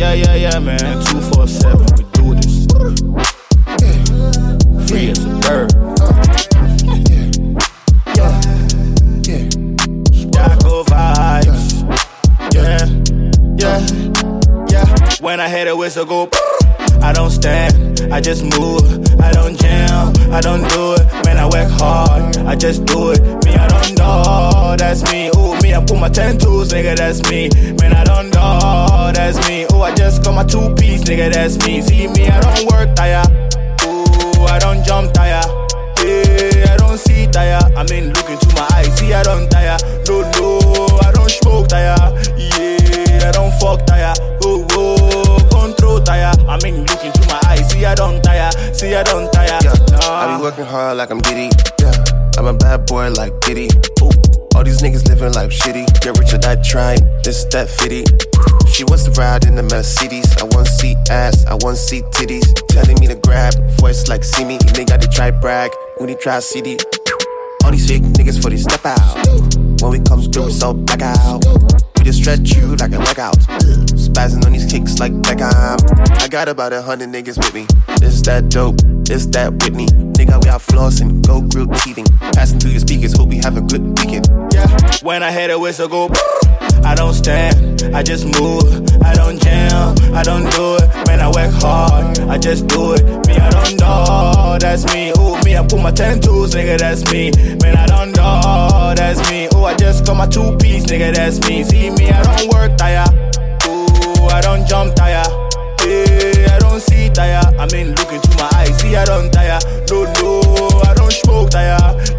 Yeah, man. 247, we do this. Free as a bird. Jocko vibes. Yeah. When I hear the whistle go, I don't stand, I just move. I don't jam, I don't do it. Man, I work hard, I just do it. Me, I don't know, that's me. Ooh, me, I put my 10 tools, nigga, that's me. Man, I don't know, that's me. Ooh, I just got my 2-piece, nigga, that's me. See me, I don't work tire. Ooh, I don't jump tire. Yeah, I don't see tire. I mean, look into my eyes, see, I don't tire. No, I don't smoke tire. Yeah, I don't fuck tire. Oh, control tire. I mean, look into my eyes, see, I don't tire. See, I don't tire. Yeah. Nah. I be working hard like I'm giddy. Yeah, I'm a bad boy like Diddy. Ooh. All these niggas living life shitty. Get rich or die trying, this, that, fitty. She wants to ride in the Mercedes. I want to see ass, I want to see titties. Telling me to grab, voice like see me. They got to try brag, when he try CD. All these fake niggas for they step out. When we come through, we so back out. We just stretch you like a workout. Spazzing on these kicks like Beckham. I got about 100 niggas with me. It's that dope, it's that Whitney. Nigga, we out flossing, go grill teething. Passing through your speakers, hope we have a good weekend. Yeah, when I hear the whistle go, I don't stand, I just move. I don't jam, I don't do it. Man, I work hard, I just do it. Me, I don't know, that's me. Ooh, me, I put my 10 tools, nigga, that's me. Man, I don't know, that's me. Ooh, I just got my 2-piece, nigga, that's me. See me, I don't work tire. Ooh, I don't jump tire. Yeah, I don't see tire. I mean, look into my eyes, see, I don't tire. No, I don't smoke tire.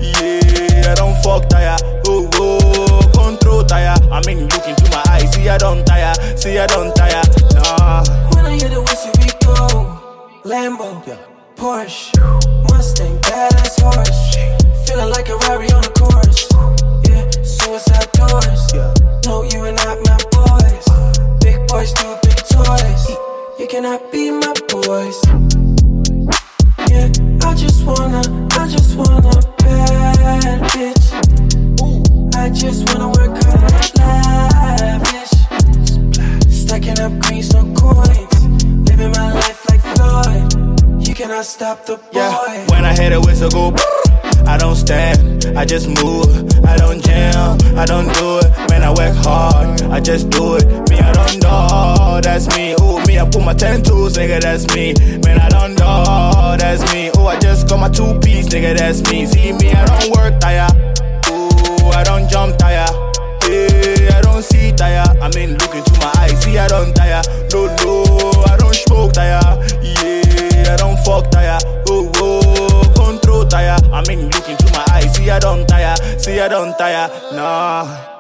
Yeah, I don't fuck tire. Oh, control tire. I mean, look into my eyes, see, I don't tire. See, I don't tire. Nah. When I hear the whistle, we go. Lambo, Yeah. Porsche, Mustang, badass horse. Feeling like a Rari on the course. Yeah, suicide doors. Yeah. No, you are not my boys. Big boys do big toys. You cannot be my boys. Yeah, I just wanna bad bitch. I just wanna work hard and lavish. Stacking up greens, no coins. Living my life like Floyd. You cannot stop the boy. Yeah, when I hear the whistle go, I don't stand, I just move. I don't jam, I don't do it. Man, I work hard, I just do it. Me, I don't know, that's me. Ooh, me, I put my 10 tools, nigga, that's me. Man, I don't know, that's me. Ooh, I just got my 2-piece, nigga, that's me. See me, I don't work tire. Ooh, I don't jump tire. Yeah, I don't see tire. I mean, look into my eyes, see, I don't tire. No, I don't smoke tire. Yeah, I don't fuck tire. Oh, control tire. I mean, look into my eyes, see, I don't tire. See, I don't tire. Nah.